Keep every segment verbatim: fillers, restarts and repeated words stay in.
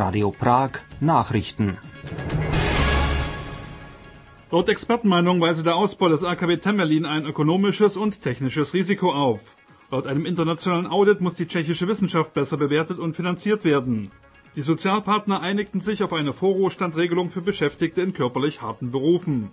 Radio Prag Nachrichten. Laut Expertenmeinung weise der Ausbau des A K W Temelín ein ökonomisches und technisches Risiko auf. Laut einem internationalen Audit muss die tschechische Wissenschaft besser bewertet und finanziert werden. Die Sozialpartner einigten sich auf eine Vorruhestandregelung für Beschäftigte in körperlich harten Berufen.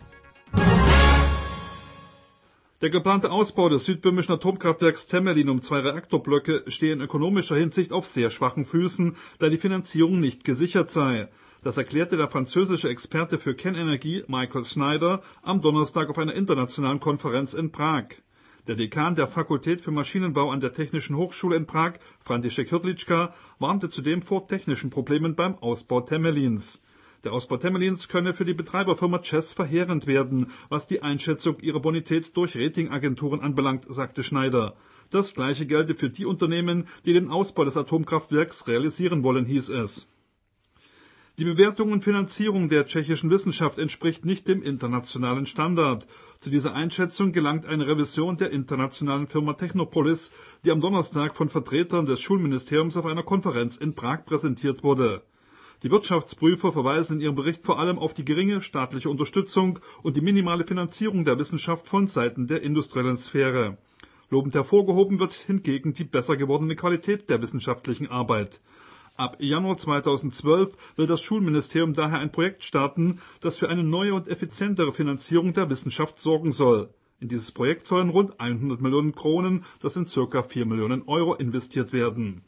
Der geplante Ausbau des südböhmischen Atomkraftwerks Temelín um zwei Reaktorblöcke stehe in ökonomischer Hinsicht auf sehr schwachen Füßen, da die Finanzierung nicht gesichert sei. Das erklärte der französische Experte für Kernenergie Michael Schneider am Donnerstag auf einer internationalen Konferenz in Prag. Der Dekan der Fakultät für Maschinenbau an der Technischen Hochschule in Prag, František Hrdlička, warnte zudem vor technischen Problemen beim Ausbau Temelíns. Der Ausbau Temelíns könne für die Betreiberfirma ČEZ verheerend werden, was die Einschätzung ihrer Bonität durch Ratingagenturen anbelangt, sagte Schneider. Das Gleiche gelte für die Unternehmen, die den Ausbau des Atomkraftwerks realisieren wollen, hieß es. Die Bewertung und Finanzierung der tschechischen Wissenschaft entspricht nicht dem internationalen Standard. Zu dieser Einschätzung gelangt eine Revision der internationalen Firma Technopolis, die am Donnerstag von Vertretern des Schulministeriums auf einer Konferenz in Prag präsentiert wurde. Die Wirtschaftsprüfer verweisen in ihrem Bericht vor allem auf die geringe staatliche Unterstützung und die minimale Finanzierung der Wissenschaft von Seiten der industriellen Sphäre. Lobend hervorgehoben wird hingegen die besser gewordene Qualität der wissenschaftlichen Arbeit. Ab Januar zweitausendzwölf will das Schulministerium daher ein Projekt starten, das für eine neue und effizientere Finanzierung der Wissenschaft sorgen soll. In dieses Projekt sollen rund hundert Millionen Kronen, das sind circa vier Millionen Euro, investiert werden.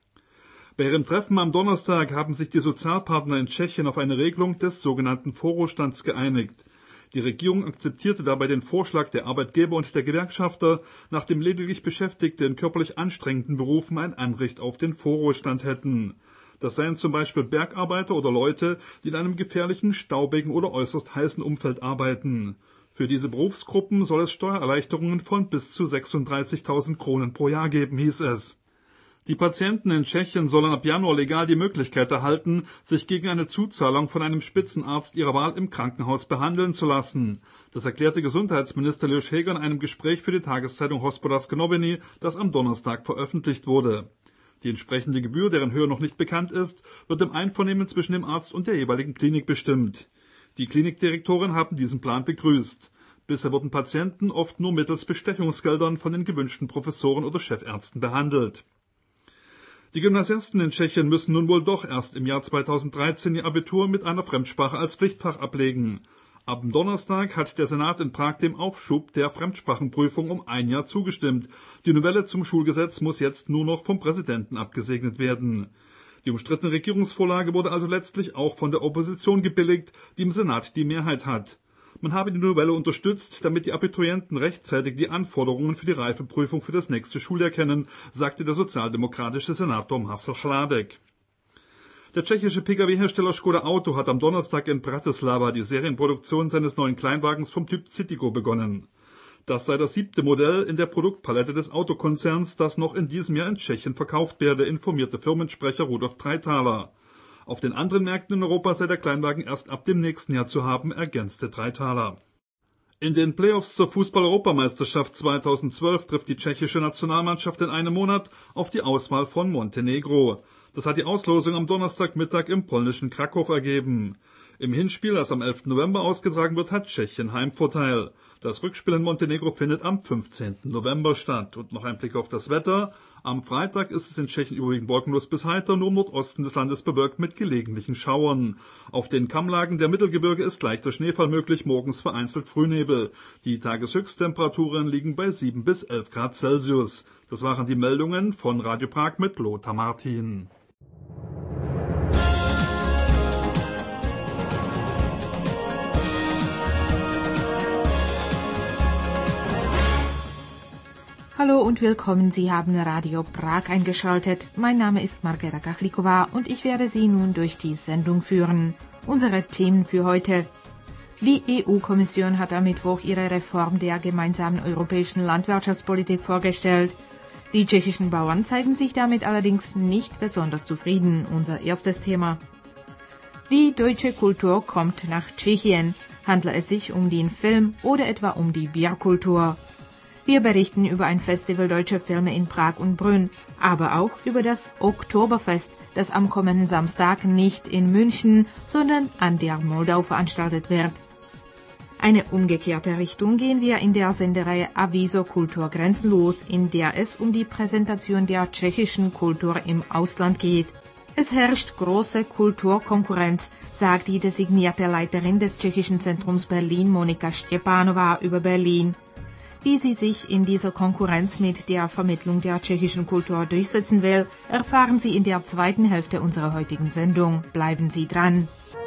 Bei ihrem Treffen am Donnerstag haben sich die Sozialpartner in Tschechien auf eine Regelung des sogenannten Vorruhestands geeinigt. Die Regierung akzeptierte dabei den Vorschlag der Arbeitgeber und der Gewerkschafter, nachdem lediglich Beschäftigte in körperlich anstrengenden Berufen ein Anrecht auf den Vorruhestand hätten. Das seien zum Beispiel Bergarbeiter oder Leute, die in einem gefährlichen, staubigen oder äußerst heißen Umfeld arbeiten. Für diese Berufsgruppen soll es Steuererleichterungen von bis zu sechsunddreißigtausend Kronen pro Jahr geben, hieß es. Die Patienten in Tschechien sollen ab Januar legal die Möglichkeit erhalten, sich gegen eine Zuzahlung von einem Spitzenarzt ihrer Wahl im Krankenhaus behandeln zu lassen. Das erklärte Gesundheitsminister Leoš Heger in einem Gespräch für die Tageszeitung Hospodářské noviny, das am Donnerstag veröffentlicht wurde. Die entsprechende Gebühr, deren Höhe noch nicht bekannt ist, wird im Einvernehmen zwischen dem Arzt und der jeweiligen Klinik bestimmt. Die Klinikdirektoren haben diesen Plan begrüßt. Bisher wurden Patienten oft nur mittels Bestechungsgeldern von den gewünschten Professoren oder Chefärzten behandelt. Die Gymnasiasten in Tschechien müssen nun wohl doch erst im Jahr zweitausenddreizehn ihr Abitur mit einer Fremdsprache als Pflichtfach ablegen. Ab Donnerstag hat der Senat in Prag dem Aufschub der Fremdsprachenprüfung um ein Jahr zugestimmt. Die Novelle zum Schulgesetz muss jetzt nur noch vom Präsidenten abgesegnet werden. Die umstrittene Regierungsvorlage wurde also letztlich auch von der Opposition gebilligt, die im Senat die Mehrheit hat. Man habe die Novelle unterstützt, damit die Abiturienten rechtzeitig die Anforderungen für die Reifeprüfung für das nächste Schuljahr kennen, sagte der sozialdemokratische Senator Marcel Chládek. Der tschechische Pkw-Hersteller Škoda Auto hat am Donnerstag in Bratislava die Serienproduktion seines neuen Kleinwagens vom Typ Citigo begonnen. Das sei das siebte Modell in der Produktpalette des Autokonzerns, das noch in diesem Jahr in Tschechien verkauft werde, informierte Firmensprecher Rudolf Dreithaler. Auf den anderen Märkten in Europa sei der Kleinwagen erst ab dem nächsten Jahr zu haben, ergänzte Dreithaler. In den Playoffs zur Fußball-Europameisterschaft zweitausendzwölf trifft die tschechische Nationalmannschaft in einem Monat auf die Auswahl von Montenegro. Das hat die Auslosung am Donnerstagmittag im polnischen Krakow ergeben. Im Hinspiel, das am elften November ausgetragen wird, hat Tschechien Heimvorteil. Das Rückspiel in Montenegro findet am fünfzehnten November statt. Und noch ein Blick auf das Wetter. Am Freitag ist es in Tschechien überwiegend wolkenlos bis heiter, nur im Nordosten des Landes bewölkt mit gelegentlichen Schauern. Auf den Kammlagen der Mittelgebirge ist leichter Schneefall möglich, morgens vereinzelt Frühnebel. Die Tageshöchsttemperaturen liegen bei sieben bis elf Grad Celsius. Das waren die Meldungen von Radio Prag mit Lothar Martin. Hallo und willkommen, Sie haben Radio Prag eingeschaltet. Mein Name ist Markéta Kachlíková und ich werde Sie nun durch die Sendung führen. Unsere Themen für heute. Die E U-Kommission hat am Mittwoch ihre Reform der gemeinsamen europäischen Landwirtschaftspolitik vorgestellt. Die tschechischen Bauern zeigen sich damit allerdings nicht besonders zufrieden, unser erstes Thema. Die deutsche Kultur kommt nach Tschechien. Handle es sich um den Film oder etwa um die Bierkultur? Wir berichten über ein Festival deutscher Filme in Prag und Brünn, aber auch über das Oktoberfest, das am kommenden Samstag nicht in München, sondern an der Moldau veranstaltet wird. Eine umgekehrte Richtung gehen wir in der Sendereihe Aviso Kultur grenzenlos, in der es um die Präsentation der tschechischen Kultur im Ausland geht. Es herrscht große Kulturkonkurrenz, sagt die designierte Leiterin des Tschechischen Zentrums Berlin, Monika Stepanova, über Berlin. Wie sie sich in dieser Konkurrenz mit der Vermittlung der tschechischen Kultur durchsetzen will, erfahren Sie in der zweiten Hälfte unserer heutigen Sendung. Bleiben Sie dran!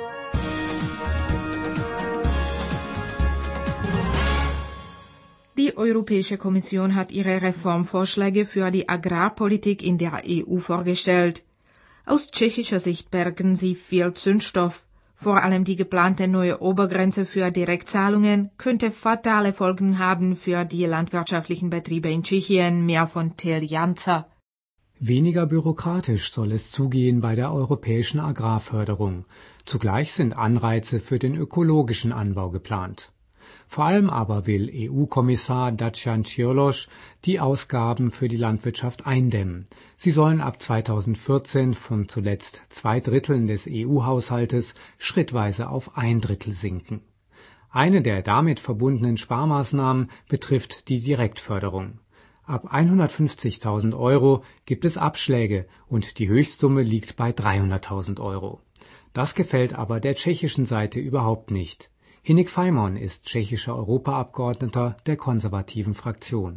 Die Europäische Kommission hat ihre Reformvorschläge für die Agrarpolitik in der E U vorgestellt. Aus tschechischer Sicht bergen sie viel Zündstoff. Vor allem die geplante neue Obergrenze für Direktzahlungen könnte fatale Folgen haben für die landwirtschaftlichen Betriebe in Tschechien, mehr von Till Janzer. Weniger bürokratisch soll es zugehen bei der europäischen Agrarförderung. Zugleich sind Anreize für den ökologischen Anbau geplant. Vor allem aber will E U-Kommissar Dacian Cioloș die Ausgaben für die Landwirtschaft eindämmen. Sie sollen ab zweitausendvierzehn von zuletzt zwei Dritteln des E U-Haushaltes schrittweise auf ein Drittel sinken. Eine der damit verbundenen Sparmaßnahmen betrifft die Direktförderung. Ab hundertfünfzigtausend Euro gibt es Abschläge und die Höchstsumme liegt bei dreihunderttausend Euro. Das gefällt aber der tschechischen Seite überhaupt nicht. Hinek Fajmon ist tschechischer Europaabgeordneter der konservativen Fraktion.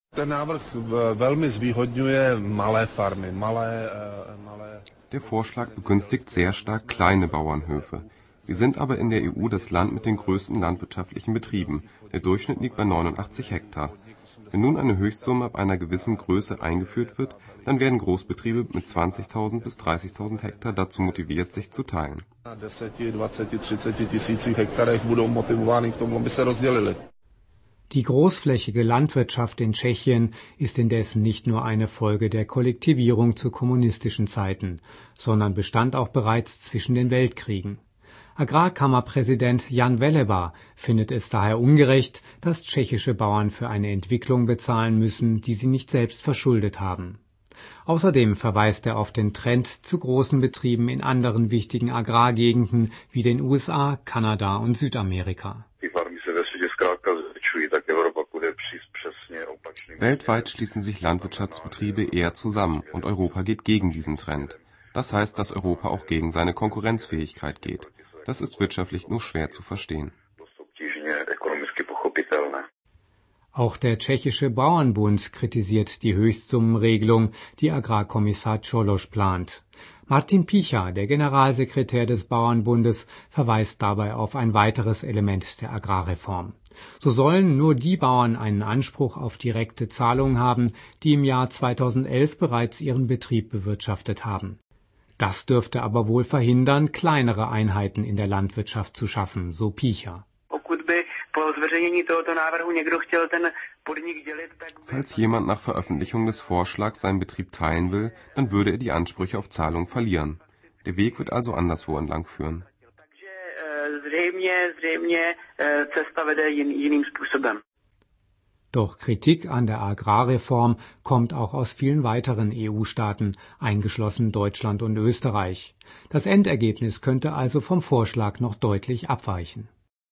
Der Vorschlag begünstigt sehr stark kleine Bauernhöfe. Wir sind aber in der E U das Land mit den größten landwirtschaftlichen Betrieben. Der Durchschnitt liegt bei neunundachtzig Hektar. Wenn nun eine Höchstsumme ab einer gewissen Größe eingeführt wird, dann werden Großbetriebe mit zwanzigtausend bis dreißigtausend Hektar dazu motiviert, sich zu teilen. Die großflächige Landwirtschaft in Tschechien ist indessen nicht nur eine Folge der Kollektivierung zu kommunistischen Zeiten, sondern bestand auch bereits zwischen den Weltkriegen. Agrarkammerpräsident Jan Veleba findet es daher ungerecht, dass tschechische Bauern für eine Entwicklung bezahlen müssen, die sie nicht selbst verschuldet haben. Außerdem verweist er auf den Trend zu großen Betrieben in anderen wichtigen Agrargegenden wie den U S A, Kanada und Südamerika. Weltweit schließen sich Landwirtschaftsbetriebe eher zusammen und Europa geht gegen diesen Trend. Das heißt, dass Europa auch gegen seine Konkurrenzfähigkeit geht. Das ist wirtschaftlich nur schwer zu verstehen. Auch der tschechische Bauernbund kritisiert die Höchstsummenregelung, die Agrarkommissar Cioloș plant. Martin Picha, der Generalsekretär des Bauernbundes, verweist dabei auf ein weiteres Element der Agrarreform. So sollen nur die Bauern einen Anspruch auf direkte Zahlungen haben, die im Jahr zweitausendelf bereits ihren Betrieb bewirtschaftet haben. Das dürfte aber wohl verhindern, kleinere Einheiten in der Landwirtschaft zu schaffen, so Picha. Falls jemand nach Veröffentlichung des Vorschlags seinen Betrieb teilen will, dann würde er die Ansprüche auf Zahlung verlieren. Der Weg wird also anderswo entlang führen. Doch Kritik an der Agrarreform kommt auch aus vielen weiteren E U-Staaten, eingeschlossen Deutschland und Österreich. Das Endergebnis könnte also vom Vorschlag noch deutlich abweichen.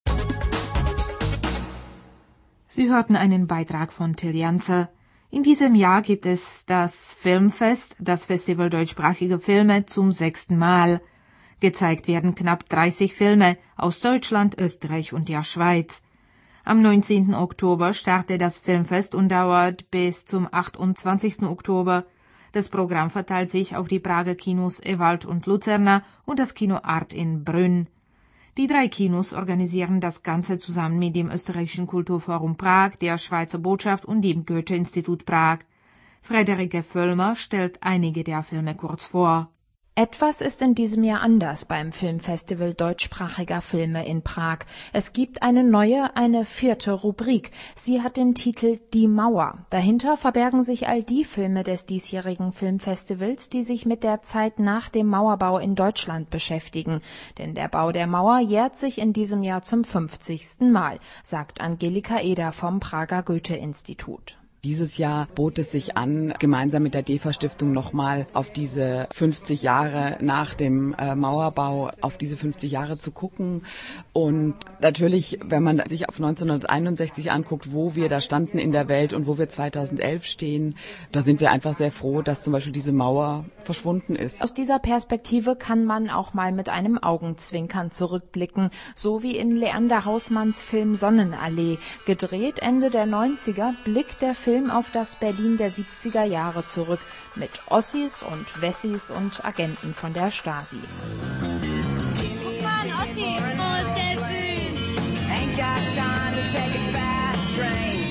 Sie hörten einen Beitrag von Till Janzer. In diesem Jahr gibt es das Filmfest, das Festival deutschsprachiger Filme, zum sechsten Mal. Gezeigt werden knapp dreißig Filme aus Deutschland, Österreich und der Schweiz. Am neunzehnten Oktober startet das Filmfest und dauert bis zum achtundzwanzigsten Oktober. Das Programm verteilt sich auf die Prager Kinos Ewald und Luzerna und das Kino Art in Brünn. Die drei Kinos organisieren das Ganze zusammen mit dem Österreichischen Kulturforum Prag, der Schweizer Botschaft und dem Goethe-Institut Prag. Friederike Völlmer stellt einige der Filme kurz vor. Etwas ist in diesem Jahr anders beim Filmfestival deutschsprachiger Filme in Prag. Es gibt eine neue, eine vierte Rubrik. Sie hat den Titel Die Mauer. Dahinter verbergen sich all die Filme des diesjährigen Filmfestivals, die sich mit der Zeit nach dem Mauerbau in Deutschland beschäftigen. Denn der Bau der Mauer jährt sich in diesem Jahr zum fünfzigsten Mal, sagt Angelika Eder vom Prager Goethe-Institut. Dieses Jahr bot es sich an, gemeinsam mit der D E F A-Stiftung nochmal auf diese fünfzig Jahre nach dem äh, Mauerbau, auf diese fünfzig Jahre zu gucken. Und natürlich, wenn man sich auf neunzehnhunderteinundsechzig anguckt, wo wir da standen in der Welt und wo wir zweitausendelf stehen, da sind wir einfach sehr froh, dass zum Beispiel diese Mauer verschwunden ist. Aus dieser Perspektive kann man auch mal mit einem Augenzwinkern zurückblicken, so wie in Leander Hausmanns Film Sonnenallee. Gedreht Ende der neunziger blickt der Film auf das Berlin der siebziger Jahre zurück, mit Ossis und Wessis und Agenten von der Stasi. Guck mal, Ossi, wo ist der Süd? Ain't got time to take a fast train.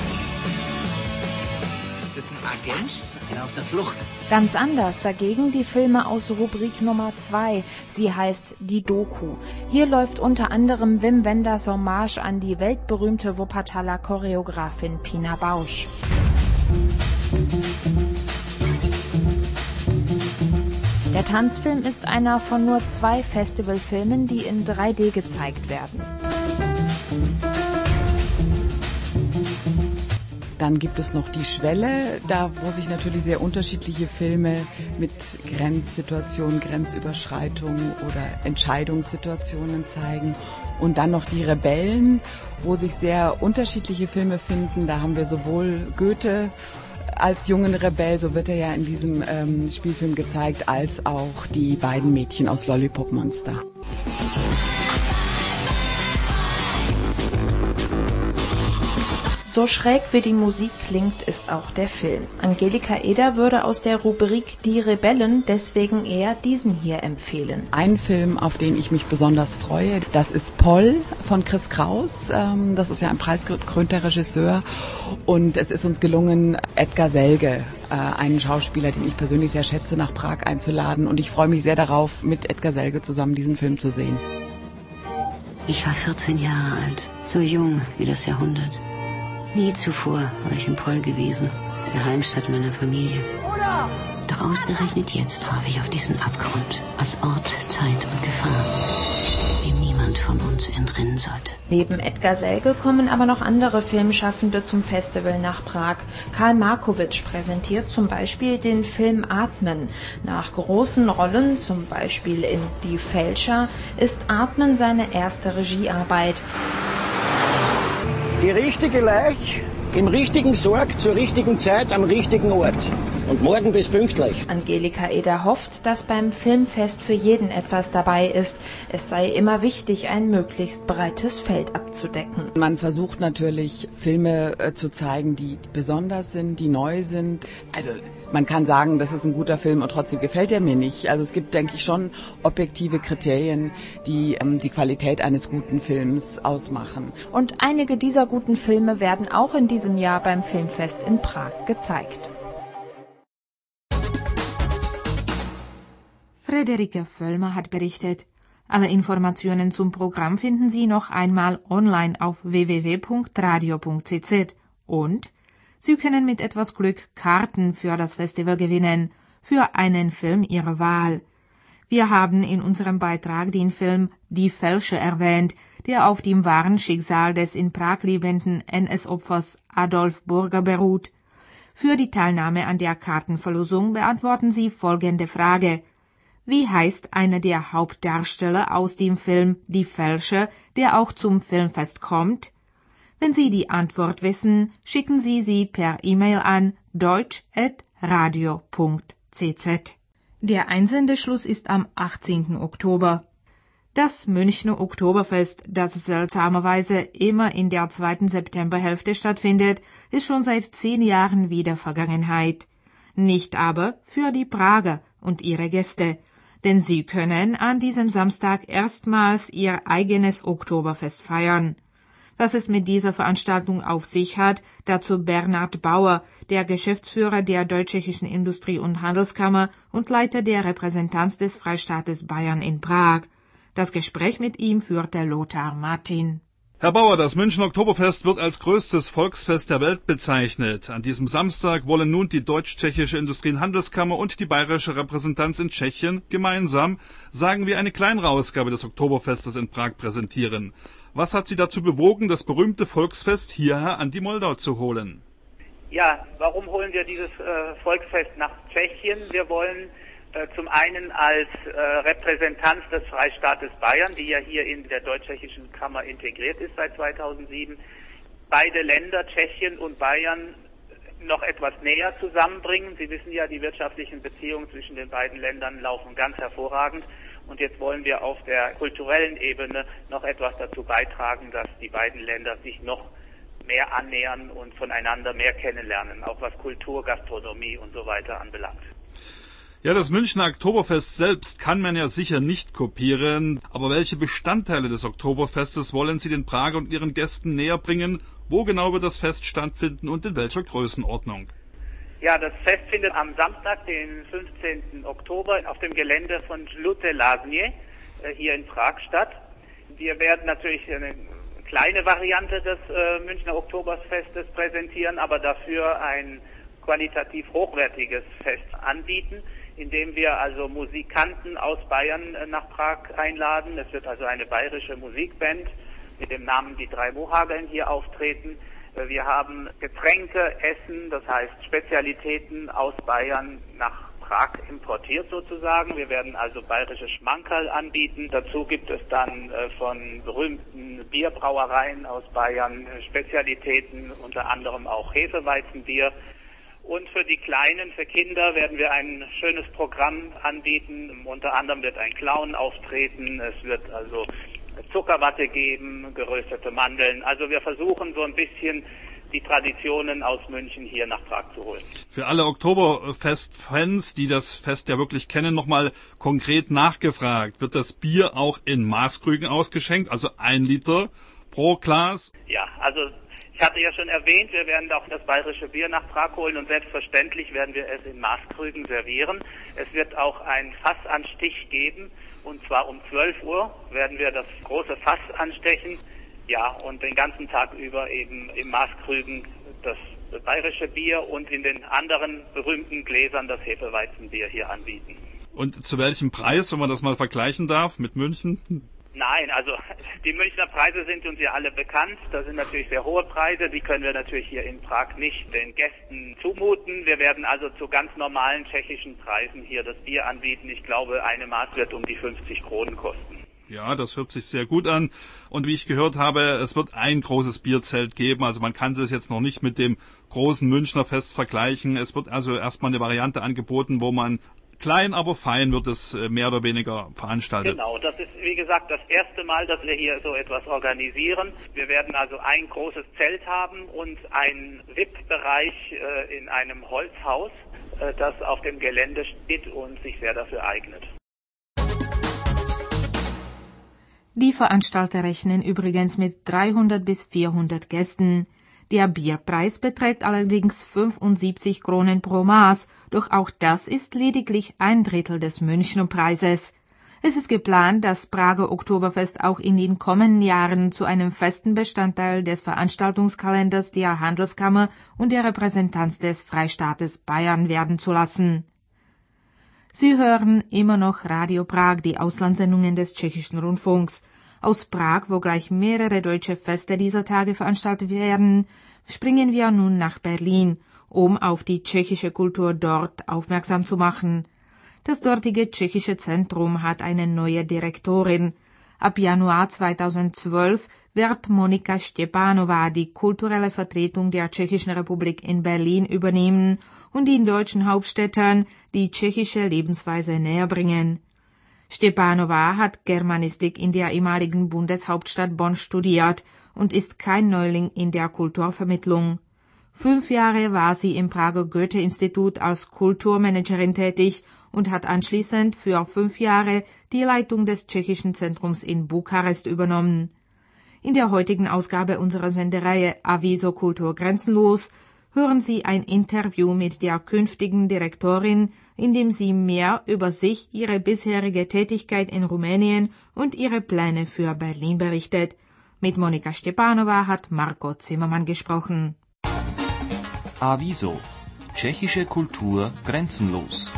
Ist das ein Agent? Ja, auf der Flucht. Ganz anders dagegen die Filme aus Rubrik Nummer zwei. Sie heißt Die Doku. Hier läuft unter anderem Wim Wenders Hommage an die weltberühmte Wuppertaler Choreografin Pina Bausch. Der Tanzfilm ist einer von nur zwei Festivalfilmen, die in drei D gezeigt werden. Dann gibt es noch Die Schwelle, da wo sich natürlich sehr unterschiedliche Filme mit Grenzsituationen, Grenzüberschreitungen oder Entscheidungssituationen zeigen. Und dann noch Die Rebellen, wo sich sehr unterschiedliche Filme finden. Da haben wir sowohl Goethe als jungen Rebell, so wird er ja in diesem ähm, Spielfilm gezeigt, als auch die beiden Mädchen aus Lollipop Monster. So schräg wie die Musik klingt, ist auch der Film. Angelika Eder würde aus der Rubrik Die Rebellen deswegen eher diesen hier empfehlen. Ein Film, auf den ich mich besonders freue, das ist Poll von Chris Kraus. Das ist ja ein preisgekrönter Regisseur. Und es ist uns gelungen, Edgar Selge, einen Schauspieler, den ich persönlich sehr schätze, nach Prag einzuladen. Und ich freue mich sehr darauf, mit Edgar Selge zusammen diesen Film zu sehen. Ich war vierzehn Jahre alt, so jung wie das Jahrhundert. Nie zuvor war ich in Poll gewesen, der Heimstatt meiner Familie. Doch ausgerechnet jetzt traf ich auf diesen Abgrund, aus Ort, Zeit und Gefahr, dem niemand von uns entrinnen sollte. Neben Edgar Selge kommen aber noch andere Filmschaffende zum Festival nach Prag. Karl Markowitsch präsentiert zum Beispiel den Film Atmen. Nach großen Rollen, zum Beispiel in Die Fälscher, ist Atmen seine erste Regiearbeit. Die richtige Leich im richtigen Sorg zur richtigen Zeit am richtigen Ort. Und morgen bis pünktlich. Angelika Eder hofft, dass beim Filmfest für jeden etwas dabei ist. Es sei immer wichtig, ein möglichst breites Feld abzudecken. Man versucht natürlich, Filme äh, zu zeigen, die besonders sind, die neu sind. Also man kann sagen, das ist ein guter Film und trotzdem gefällt er mir nicht. Also es gibt, denke ich, schon objektive Kriterien, die ähm, die Qualität eines guten Films ausmachen. Und einige dieser guten Filme werden auch in diesem Jahr beim Filmfest in Prag gezeigt. Friederike Völlmer hat berichtet. Alle Informationen zum Programm finden Sie noch einmal online auf w w w punkt radio punkt c z und Sie können mit etwas Glück Karten für das Festival gewinnen, für einen Film Ihrer Wahl. Wir haben in unserem Beitrag den Film Die Fälscher erwähnt, der auf dem wahren Schicksal des in Prag lebenden N S-Opfers Adolf Burger beruht. Für die Teilnahme an der Kartenverlosung beantworten Sie folgende Frage. Wie heißt einer der Hauptdarsteller aus dem Film Die Fälscher, der auch zum Filmfest kommt? Wenn Sie die Antwort wissen, schicken Sie sie per E-Mail an deutsch at radio punkt c z. Der Einsendeschluss ist am achtzehnten Oktober. Das Münchner Oktoberfest, das seltsamerweise immer in der zweiten Septemberhälfte stattfindet, ist schon seit zehn Jahren wieder Vergangenheit. Nicht aber für die Prager und ihre Gäste. Denn sie können an diesem Samstag erstmals ihr eigenes Oktoberfest feiern. Was es mit dieser Veranstaltung auf sich hat, dazu Bernhard Bauer, der Geschäftsführer der Deutsch-Tschechischen Industrie- und Handelskammer und Leiter der Repräsentanz des Freistaates Bayern in Prag. Das Gespräch mit ihm führte Lothar Martin. Herr Bauer, das Münchner Oktoberfest wird als größtes Volksfest der Welt bezeichnet. An diesem Samstag wollen nun die Deutsch-Tschechische Industrie- und Handelskammer und die bayerische Repräsentanz in Tschechien gemeinsam, sagen wir, eine kleinere Ausgabe des Oktoberfestes in Prag präsentieren. Was hat Sie dazu bewogen, das berühmte Volksfest hierher an die Moldau zu holen? Ja, warum holen wir dieses äh, Volksfest nach Tschechien? Wir wollen äh, zum einen als äh, Repräsentanz des Freistaates Bayern, die ja hier in der Deutsch-Tschechischen Kammer integriert ist seit zweitausendsieben, beide Länder, Tschechien und Bayern, noch etwas näher zusammenbringen. Sie wissen ja, die wirtschaftlichen Beziehungen zwischen den beiden Ländern laufen ganz hervorragend. Und jetzt wollen wir auf der kulturellen Ebene noch etwas dazu beitragen, dass die beiden Länder sich noch mehr annähern und voneinander mehr kennenlernen, auch was Kultur, Gastronomie und so weiter anbelangt. Ja, das Münchner Oktoberfest selbst kann man ja sicher nicht kopieren. Aber welche Bestandteile des Oktoberfestes wollen Sie den Pragern und ihren Gästen näher bringen? Wo genau wird das Fest stattfinden und in welcher Größenordnung? Ja, das Fest findet am Samstag, den fünfzehnten Oktober, auf dem Gelände von Žluté Lázně äh, hier in Prag statt. Wir werden natürlich eine kleine Variante des äh, Münchner Oktoberfestes präsentieren, aber dafür ein qualitativ hochwertiges Fest anbieten, indem wir also Musikanten aus Bayern äh, nach Prag einladen. Es wird also eine bayerische Musikband mit dem Namen Die Drei Mohageln hier auftreten. Wir haben Getränke, Essen, das heißt Spezialitäten aus Bayern nach Prag importiert sozusagen. Wir werden also bayerische Schmankerl anbieten. Dazu gibt es dann äh, von berühmten Bierbrauereien aus Bayern äh, Spezialitäten, unter anderem auch Hefeweizenbier. Und für die Kleinen, für Kinder werden wir ein schönes Programm anbieten. Unter anderem wird ein Clown auftreten. Es wird also Zuckerwatte geben, geröstete Mandeln. Also wir versuchen so ein bisschen die Traditionen aus München hier nach Prag zu holen. Für alle Oktoberfest-Fans, die das Fest ja wirklich kennen, nochmal konkret nachgefragt. Wird das Bier auch in Maßkrügen ausgeschenkt, also ein Liter pro Glas? Ja, also ich hatte ja schon erwähnt, wir werden auch das bayerische Bier nach Prag holen und selbstverständlich werden wir es in Maßkrügen servieren. Es wird auch ein Fassanstich geben. Und zwar um zwölf Uhr werden wir das große Fass anstechen. Ja, und den ganzen Tag über eben im Maßkrügen das bayerische Bier und in den anderen berühmten Gläsern das Hefeweizenbier hier anbieten. Und zu welchem Preis, wenn man das mal vergleichen darf mit München? Nein, also die Münchner Preise sind uns ja alle bekannt. Das sind natürlich sehr hohe Preise. Die können wir natürlich hier in Prag nicht den Gästen zumuten. Wir werden also zu ganz normalen tschechischen Preisen hier das Bier anbieten. Ich glaube, eine Maß wird um die fünfzig Kronen kosten. Ja, das hört sich sehr gut an. Und wie ich gehört habe, es wird ein großes Bierzelt geben. Also man kann es jetzt noch nicht mit dem großen Münchner Fest vergleichen. Es wird also erstmal eine Variante angeboten, wo man klein, aber fein wird es mehr oder weniger veranstaltet. Genau, das ist wie gesagt das erste Mal, dass wir hier so etwas organisieren. Wir werden also ein großes Zelt haben und einen V I P-Bereich äh, in einem Holzhaus, äh, das auf dem Gelände steht und sich sehr dafür eignet. Die Veranstalter rechnen übrigens mit dreihundert bis vierhundert Gästen. Der Bierpreis beträgt allerdings fünfundsiebzig Kronen pro Maß, doch auch das ist lediglich ein Drittel des Münchner Preises. Es ist geplant, das Prager Oktoberfest auch in den kommenden Jahren zu einem festen Bestandteil des Veranstaltungskalenders der Handelskammer und der Repräsentanz des Freistaates Bayern werden zu lassen. Sie hören immer noch Radio Prag, die Auslandssendungen des tschechischen Rundfunks. Aus Prag, wo gleich mehrere deutsche Feste dieser Tage veranstaltet werden, springen wir nun nach Berlin, um auf die tschechische Kultur dort aufmerksam zu machen. Das dortige tschechische Zentrum hat eine neue Direktorin. Ab Januar zweitausendzwölf wird Monika Štěpánová die kulturelle Vertretung der Tschechischen Republik in Berlin übernehmen und den deutschen Hauptstädtern die tschechische Lebensweise näherbringen. Štěpánová hat Germanistik in der ehemaligen Bundeshauptstadt Bonn studiert und ist kein Neuling in der Kulturvermittlung. Fünf Jahre war sie im Prager Goethe-Institut als Kulturmanagerin tätig und hat anschließend für fünf Jahre die Leitung des tschechischen Zentrums in Bukarest übernommen. In der heutigen Ausgabe unserer Sendereihe Aviso Kultur grenzenlos hören Sie ein Interview mit der künftigen Direktorin, in dem sie mehr über sich, ihre bisherige Tätigkeit in Rumänien und ihre Pläne für Berlin berichtet. Mit Monika Stepanova hat Marco Zimmermann gesprochen. Aviso. Tschechische Kultur grenzenlos.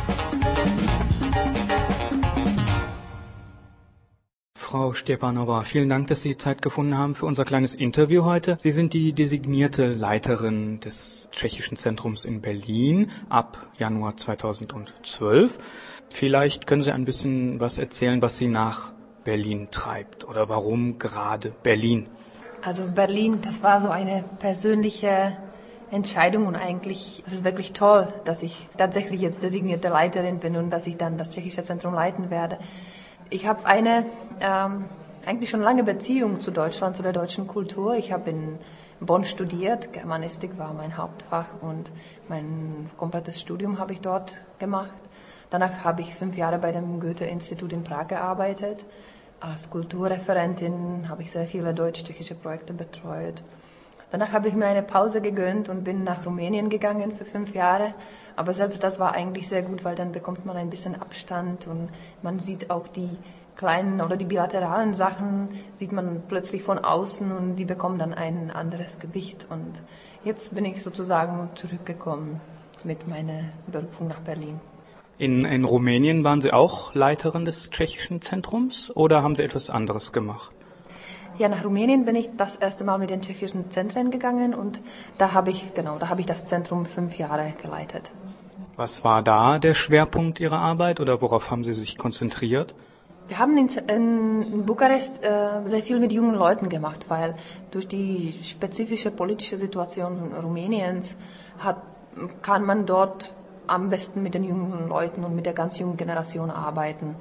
Frau Stepanova, vielen Dank, dass Sie Zeit gefunden haben für unser kleines Interview heute. Sie sind die designierte Leiterin des Tschechischen Zentrums in Berlin ab Januar zweitausendzwölf. Vielleicht können Sie ein bisschen was erzählen, was Sie nach Berlin treibt oder warum gerade Berlin? Also Berlin, das war so eine persönliche Entscheidung und eigentlich es ist wirklich toll, dass ich tatsächlich jetzt designierte Leiterin bin und dass ich dann das Tschechische Zentrum leiten werde. Ich habe eine ähm, eigentlich schon lange Beziehung zu Deutschland, zu der deutschen Kultur. Ich habe in Bonn studiert, Germanistik war mein Hauptfach und mein komplettes Studium habe ich dort gemacht. Danach habe ich fünf Jahre bei dem Goethe-Institut in Prag gearbeitet. Als Kulturreferentin habe ich sehr viele deutsch-tschechische Projekte betreut. Danach habe ich mir eine Pause gegönnt und bin nach Rumänien gegangen für fünf Jahre. Aber selbst das war eigentlich sehr gut, weil dann bekommt man ein bisschen Abstand und man sieht auch die kleinen oder die bilateralen Sachen, sieht man plötzlich von außen und die bekommen dann ein anderes Gewicht. Und jetzt bin ich sozusagen zurückgekommen mit meiner Berufung nach Berlin. In, in Rumänien waren Sie auch Leiterin des Tschechischen Zentrums oder haben Sie etwas anderes gemacht? Ja, nach Rumänien bin ich das erste Mal mit den tschechischen Zentren gegangen und da habe ich, genau, da habe ich das Zentrum fünf Jahre geleitet. Was war da der Schwerpunkt Ihrer Arbeit oder worauf haben Sie sich konzentriert? Wir haben in, in Bukarest äh, sehr viel mit jungen Leuten gemacht, weil durch die spezifische politische Situation Rumäniens hat, kann man dort am besten mit den jungen Leuten und mit der ganz jungen Generation arbeiten.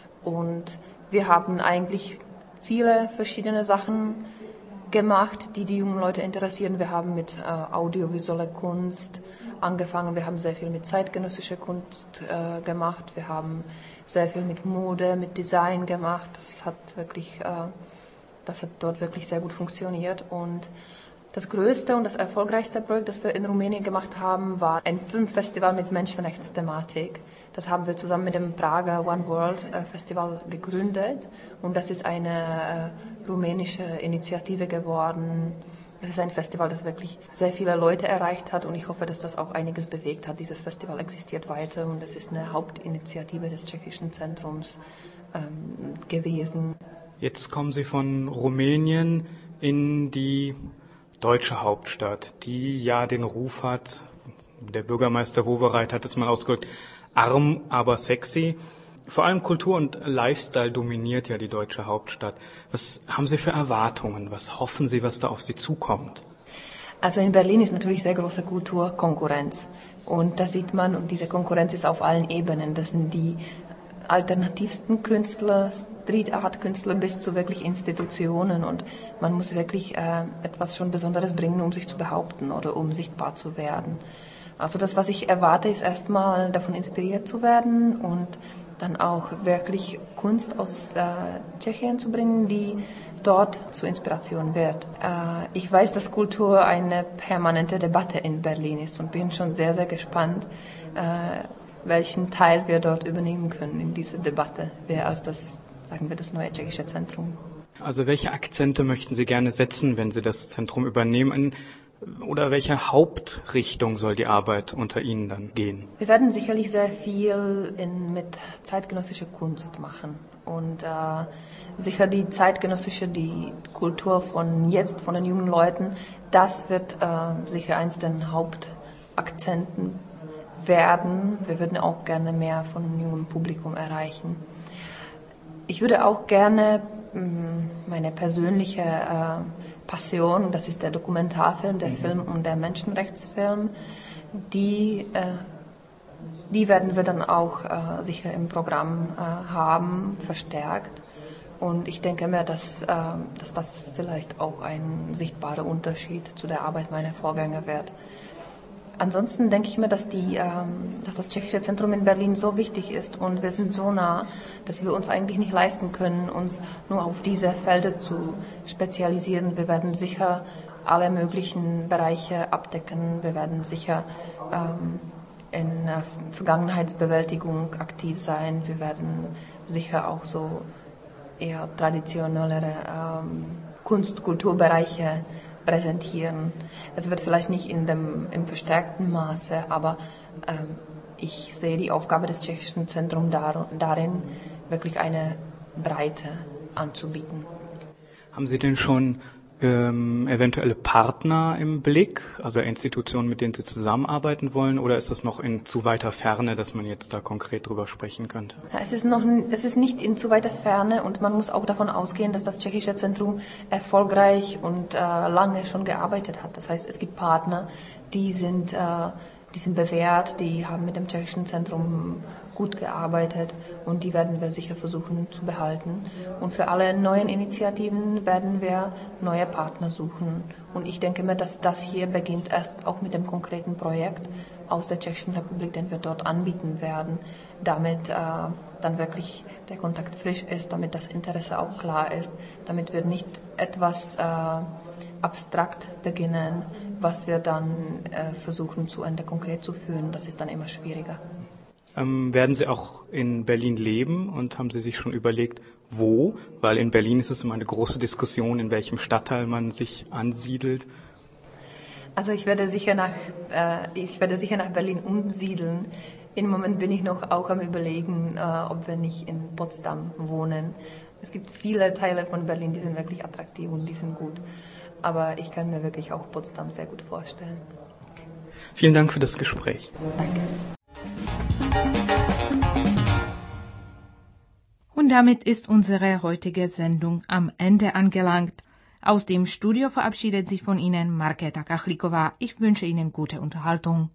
Und wir haben eigentlich viele verschiedene Sachen gemacht, die die jungen Leute interessieren. Wir haben mit äh, audiovisueller Kunst angefangen, wir haben sehr viel mit zeitgenössischer Kunst äh, gemacht, wir haben sehr viel mit Mode, mit Design gemacht. Das hat wirklich, äh, das hat dort wirklich sehr gut funktioniert. Und das größte und das erfolgreichste Projekt, das wir in Rumänien gemacht haben, war ein Filmfestival mit Menschenrechtsthematik. Das haben wir zusammen mit dem Prager One World Festival gegründet und das ist eine äh, rumänische Initiative geworden. Es ist ein Festival, das wirklich sehr viele Leute erreicht hat und ich hoffe, dass das auch einiges bewegt hat. Dieses Festival existiert weiter und es ist eine Hauptinitiative des Tschechischen Zentrums ähm, gewesen. Jetzt kommen Sie von Rumänien in die deutsche Hauptstadt, die ja den Ruf hat, der Bürgermeister Wowereit hat es mal ausgedrückt, arm, aber sexy. Vor allem Kultur und Lifestyle dominiert ja die deutsche Hauptstadt. Was haben Sie für Erwartungen? Was hoffen Sie, was da auf Sie zukommt? Also in Berlin ist natürlich sehr große Kulturkonkurrenz. Und da sieht man, und diese Konkurrenz ist auf allen Ebenen. Das sind die alternativsten Künstler, Street-Art-Künstler bis zu wirklich Institutionen. Und man muss wirklich äh, etwas schon Besonderes bringen, um sich zu behaupten oder um sichtbar zu werden. Also das, was ich erwarte, ist erstmal davon inspiriert zu werden und dann auch wirklich Kunst aus äh, Tschechien zu bringen, die dort zur Inspiration wird. Äh, ich weiß, dass Kultur eine permanente Debatte in Berlin ist und bin schon sehr, sehr gespannt, äh, welchen Teil wir dort übernehmen können in dieser Debatte, wir als das, sagen wir, das neue Tschechische Zentrum. Also welche Akzente möchten Sie gerne setzen, wenn Sie das Zentrum übernehmen? Oder welche Hauptrichtung soll die Arbeit unter Ihnen dann gehen? Wir werden sicherlich sehr viel in, mit zeitgenössischer Kunst machen und äh, sicher die zeitgenössische, die Kultur von jetzt, von den jungen Leuten, das wird äh, sicher eins der Hauptakzenten werden. Wir würden auch gerne mehr von dem jungen Publikum erreichen. Ich würde auch gerne mh, meine persönliche äh, Passion, das ist der Dokumentarfilm, der Film und der Menschenrechtsfilm, die, äh, die werden wir dann auch äh, sicher im Programm äh, haben, verstärkt. Und ich denke mir, dass, äh, dass das vielleicht auch ein sichtbarer Unterschied zu der Arbeit meiner Vorgänger wird. Ansonsten denke ich mir, dass, die, ähm, dass das Tschechische Zentrum in Berlin so wichtig ist und wir sind so nah, dass wir uns eigentlich nicht leisten können, uns nur auf diese Felder zu spezialisieren. Wir werden sicher alle möglichen Bereiche abdecken. Wir werden sicher ähm, in äh, Vergangenheitsbewältigung aktiv sein. Wir werden sicher auch so eher traditionellere ähm, Kunst-, Kulturbereiche präsentieren. Es wird vielleicht nicht in dem, im verstärkten Maße, aber ähm, ich sehe die Aufgabe des Tschechischen Zentrums dar, darin, wirklich eine Breite anzubieten. Haben Sie denn schon ähm, eventuelle Partner im Blick, also Institutionen, mit denen Sie zusammenarbeiten wollen, oder ist das noch in zu weiter Ferne, dass man jetzt da konkret drüber sprechen könnte? Es ist noch, es ist nicht in zu weiter Ferne und man muss auch davon ausgehen, dass das Tschechische Zentrum erfolgreich und äh, lange schon gearbeitet hat. Das heißt, es gibt Partner, die sind, äh, die sind bewährt, die haben mit dem Tschechischen Zentrum gut gearbeitet und die werden wir sicher versuchen zu behalten. Und für alle neuen Initiativen werden wir neue Partner suchen. Und ich denke mir, dass das hier beginnt erst auch mit dem konkreten Projekt aus der Tschechischen Republik, den wir dort anbieten werden, damit äh, dann wirklich der Kontakt frisch ist, damit das Interesse auch klar ist, damit wir nicht etwas äh, abstrakt beginnen, was wir dann äh, versuchen zu Ende konkret zu führen. Das ist dann immer schwieriger. Ähm, werden Sie auch in Berlin leben und haben Sie sich schon überlegt, wo? Weil in Berlin ist es immer eine große Diskussion, in welchem Stadtteil man sich ansiedelt. Also ich werde sicher nach, äh, ich werde sicher nach Berlin umsiedeln. Im Moment bin ich noch auch am Überlegen, äh, ob wir nicht in Potsdam wohnen. Es gibt viele Teile von Berlin, die sind wirklich attraktiv und die sind gut. Aber ich kann mir wirklich auch Potsdam sehr gut vorstellen. Vielen Dank für das Gespräch. Danke. Und damit ist unsere heutige Sendung am Ende angelangt. Aus dem Studio verabschiedet sich von Ihnen Markéta Kachlikova. Ich wünsche Ihnen gute Unterhaltung.